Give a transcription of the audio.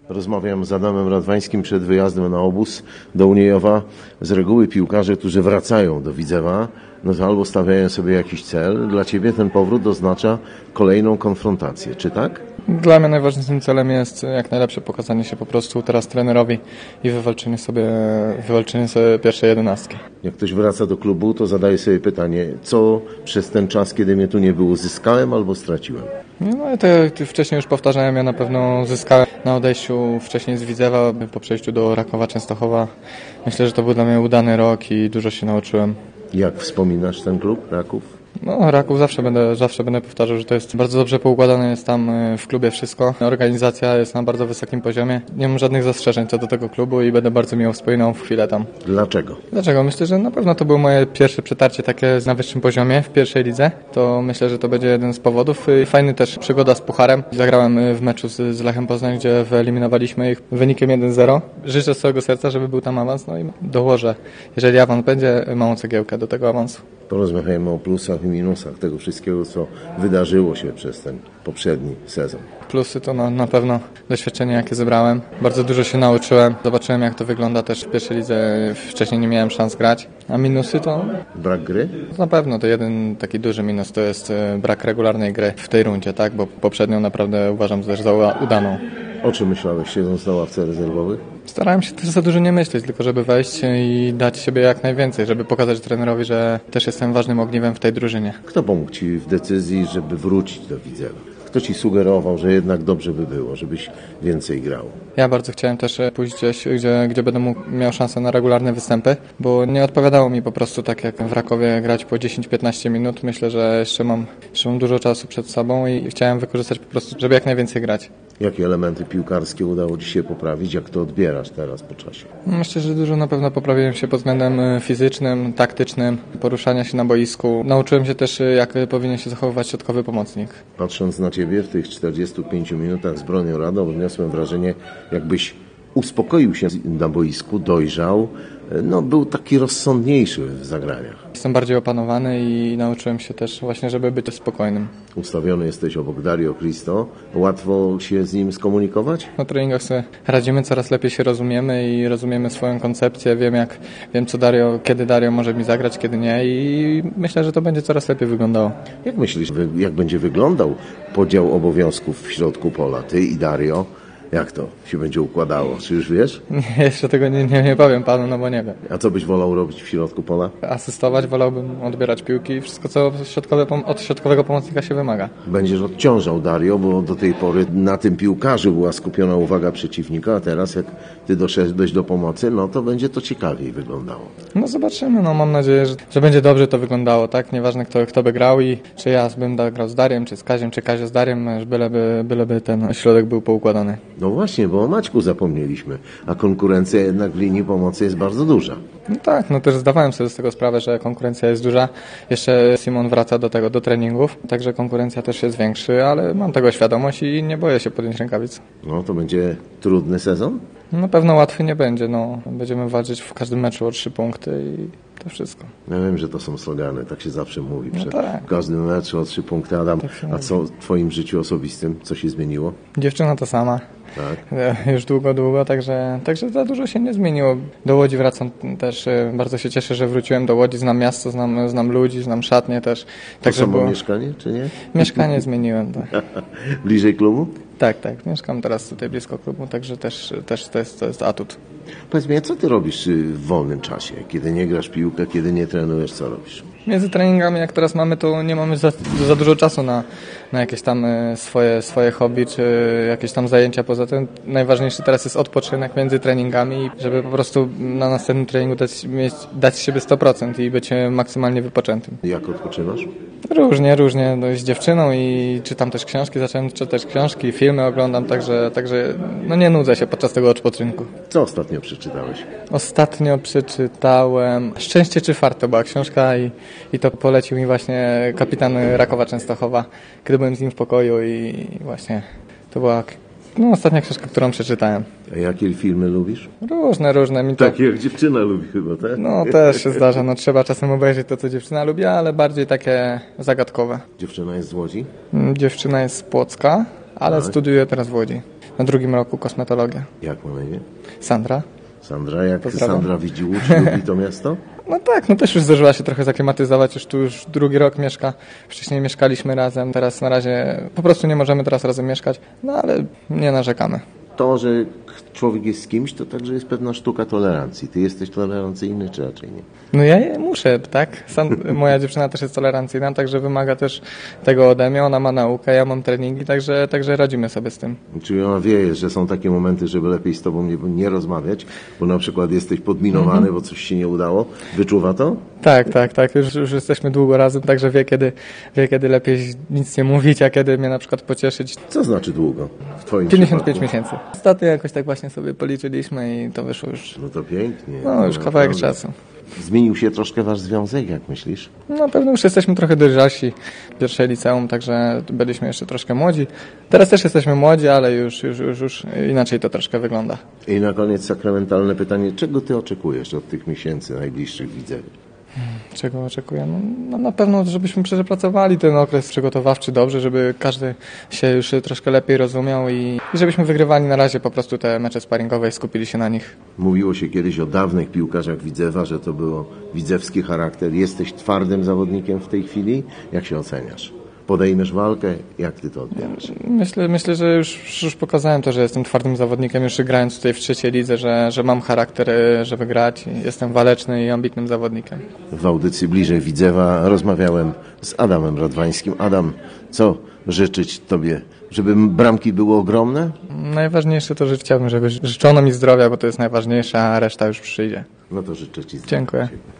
Rozmawiam z Adamem Radwańskim przed wyjazdem na obóz do Uniejowa. Z reguły piłkarze, którzy wracają do Widzewa, no to albo stawiają sobie jakiś cel. Dla Ciebie ten powrót oznacza kolejną konfrontację, czy tak? Dla mnie najważniejszym celem jest jak najlepsze pokazanie się po prostu teraz trenerowi i wywalczenie sobie pierwszej 11. Jak ktoś wraca do klubu, to zadaje sobie pytanie, co przez ten czas, kiedy mnie tu nie było, zyskałem albo straciłem? No to wcześniej już powtarzałem, ja na pewno zyskałem na odejściu wcześniej z Widzewa, po przejściu do Rakowa Częstochowa. Myślę, że to był dla mnie udany rok i dużo się nauczyłem. Jak wspominasz ten klub, Raków? No, Raków zawsze będę powtarzał, że to jest bardzo dobrze poukładane, jest tam w klubie wszystko. Organizacja jest na bardzo wysokim poziomie. Nie mam żadnych zastrzeżeń co do tego klubu i będę bardzo miło wspominał chwilę tam. Dlaczego? Myślę, że na pewno to było moje pierwsze przetarcie takie na wyższym poziomie w pierwszej lidze. To myślę, że to będzie jeden z powodów. Fajny też przygoda z pucharem. Zagrałem w meczu z Lechem Poznań, gdzie wyeliminowaliśmy ich wynikiem 1-0. Życzę z całego serca, żeby był tam awans, no i dołożę, jeżeli awans będzie, małą cegiełkę do tego awansu. Porozmawiajmy o plusach i minusach tego wszystkiego, co wydarzyło się przez ten poprzedni sezon. Plusy to na pewno doświadczenie, jakie zebrałem. Bardzo dużo się nauczyłem. Zobaczyłem, jak to wygląda też w pierwszej lidze. Wcześniej nie miałem szans grać. A minusy to... Brak gry? Na pewno to jeden taki duży minus to jest brak regularnej gry w tej rundzie, tak? Bo poprzednią naprawdę uważam też za udaną. O czym myślałeś, siedząc na ławce rezerwowych? Starałem się też za dużo nie myśleć, tylko żeby wejść i dać siebie jak najwięcej, żeby pokazać trenerowi, że też jestem ważnym ogniwem w tej drużynie. Kto pomógł Ci w decyzji, żeby wrócić do Widzewa? Kto Ci sugerował, że jednak dobrze by było, żebyś więcej grał? Ja bardzo chciałem też pójść gdzieś, gdzie będę miał szansę na regularne występy, bo nie odpowiadało mi po prostu tak jak w Rakowie grać po 10-15 minut. Myślę, że jeszcze mam dużo czasu przed sobą i chciałem wykorzystać po prostu, żeby jak najwięcej grać. Jakie elementy piłkarskie udało Ci się poprawić? Jak to odbierasz teraz po czasie? Myślę, że dużo na pewno poprawiłem się pod względem fizycznym, taktycznym, poruszania się na boisku. Nauczyłem się też, jak powinien się zachowywać środkowy pomocnik. Patrząc na Ciebie w tych 45 minutach z Bronią Radą, odniosłem wrażenie, jakbyś uspokoił się na boisku, dojrzał, był taki rozsądniejszy w zagraniach. Jestem bardziej opanowany i nauczyłem się też właśnie, żeby być spokojnym. Ustawiony jesteś obok Dario Cristo. Łatwo się z nim skomunikować? Na treningach sobie radzimy, coraz lepiej się rozumiemy i rozumiemy swoją koncepcję. Wiem kiedy Dario może mi zagrać, kiedy nie i myślę, że to będzie coraz lepiej wyglądało. Jak myślisz, jak będzie wyglądał podział obowiązków w środku pola? Ty i Dario? Jak to się będzie układało? Czy już wiesz? Jeszcze tego nie powiem panu, no bo nie wiem. A co byś wolał robić w środku pola? Asystować, wolałbym odbierać piłki i wszystko, co od środkowego pomocnika się wymaga. Będziesz odciążał Dario, bo do tej pory na tym piłkarzu była skupiona uwaga przeciwnika, a teraz jak ty doszedłeś do pomocy, no to będzie to ciekawiej wyglądało. No zobaczymy, mam nadzieję, że będzie dobrze to wyglądało, tak? Nieważne kto by grał i czy ja bym grał z Dariem, czy z Kaziem, czy Kazio z Dariem, byleby ten środek był poukładany. No właśnie, bo o Maćku zapomnieliśmy, a konkurencja jednak w linii pomocy jest bardzo duża. No tak, też zdawałem sobie z tego sprawę, że konkurencja jest duża. Jeszcze Simon wraca do treningów, także konkurencja też jest większa, ale mam tego świadomość i nie boję się podjąć rękawic. No to będzie trudny sezon? Na pewno łatwy nie będzie, Będziemy walczyć w każdym meczu o 3 punkty i to wszystko. Ja wiem, że to są slogany, tak się zawsze mówi. Tak. W każdym meczu o 3 punkty. Adam, a co w Twoim życiu osobistym? Co się zmieniło? Dziewczyna to sama. Tak. Już długo, także za dużo się nie zmieniło. Do Łodzi wracam też, bardzo się cieszę, że wróciłem do Łodzi, znam miasto, znam ludzi, znam szatnię też. To samo mieszkanie, czy nie? Mieszkanie zmieniłem, tak. Bliżej klubu? Tak, mieszkam teraz tutaj blisko klubu, także też to jest atut. Powiedz mi, co ty robisz w wolnym czasie? Kiedy nie grasz piłkę, kiedy nie trenujesz, co robisz? Między treningami, jak teraz mamy, to nie mamy za dużo czasu na jakieś tam swoje hobby, czy jakieś tam zajęcia. Poza tym najważniejszy teraz jest odpoczynek między treningami, żeby po prostu na następnym treningu dać siebie 100% i być maksymalnie wypoczętym. Jak odpoczywasz? Różnie, z dziewczyną i czytam też książki, zacząłem czytać książki, filmy oglądam, także nie nudzę się podczas tego odpoczynku. Co ostatnio przeczytałeś? Ostatnio przeczytałem Szczęście czy fart, to była książka i to polecił mi właśnie kapitan Rakowa Częstochowa, kiedy byłem z nim w pokoju i właśnie to była ostatnia książka, którą przeczytałem. A jakie filmy lubisz? Różne. Takie jak dziewczyna lubi chyba, tak? Też się zdarza. Trzeba czasem obejrzeć to, co dziewczyna lubi, ale bardziej takie zagadkowe. Dziewczyna jest z Łodzi? Dziewczyna jest z Płocka, ale studiuje teraz w Łodzi. na drugim roku kosmetologię. Jak ma na imię? Sandra. Sandra, jak Pozdrawiam. Sandra widzi Łódź, lubi to miasto? No tak, no też już zdążyła się trochę zaklimatyzować, już tu już drugi rok mieszka, wcześniej mieszkaliśmy razem, teraz na razie po prostu nie możemy teraz razem mieszkać, no ale nie narzekamy. To, że człowiek jest z kimś, to także jest pewna sztuka tolerancji. Ty jesteś tolerancyjny, czy raczej nie? No ja muszę, tak? Moja dziewczyna też jest tolerancyjna, także wymaga też tego ode mnie, ona ma naukę, ja mam treningi, także radzimy sobie z tym. Czyli ona wie, że są takie momenty, żeby lepiej z tobą nie rozmawiać, bo na przykład jesteś podminowany, bo coś się nie udało. Wyczuwa to? Tak, już jesteśmy długo razem, także wie kiedy lepiej nic nie mówić, a kiedy mnie na przykład pocieszyć. Co znaczy długo w twoim 55 przypadku? miesięcy. Ostatnio jakoś tak właśnie sobie policzyliśmy i to wyszło już, No to pięknie. no już kawałek naprawdę. czasu. Zmienił się troszkę wasz związek, jak myślisz? No pewno już jesteśmy trochę dojrzalsi w pierwszej liceum, także byliśmy jeszcze troszkę młodzi. Teraz też jesteśmy młodzi, ale już inaczej to troszkę wygląda. I na koniec sakramentalne pytanie, czego ty oczekujesz od tych miesięcy najbliższych Widzewie? Czego oczekuję? No na pewno, żebyśmy przepracowali ten okres przygotowawczy dobrze, żeby każdy się już troszkę lepiej rozumiał i żebyśmy wygrywali na razie po prostu te mecze sparingowe i skupili się na nich. Mówiło się kiedyś o dawnych piłkarzach Widzewa, że to było widzewski charakter. Jesteś twardym zawodnikiem w tej chwili? Jak się oceniasz? Podejmiesz walkę? Jak ty to odbierasz? Myślę, że już pokazałem to, że jestem twardym zawodnikiem, już grając tutaj w trzeciej lidze, że mam charakter, żeby grać. Jestem waleczny i ambitnym zawodnikiem. W audycji Bliżej Widzewa rozmawiałem z Adamem Radwańskim. Adam, co życzyć tobie? Żeby bramki były ogromne? Najważniejsze to, że chciałbym, żeby życzono mi zdrowia, bo to jest najważniejsze, a reszta już przyjdzie. No to życzę ci zdrowia. Dziękuję.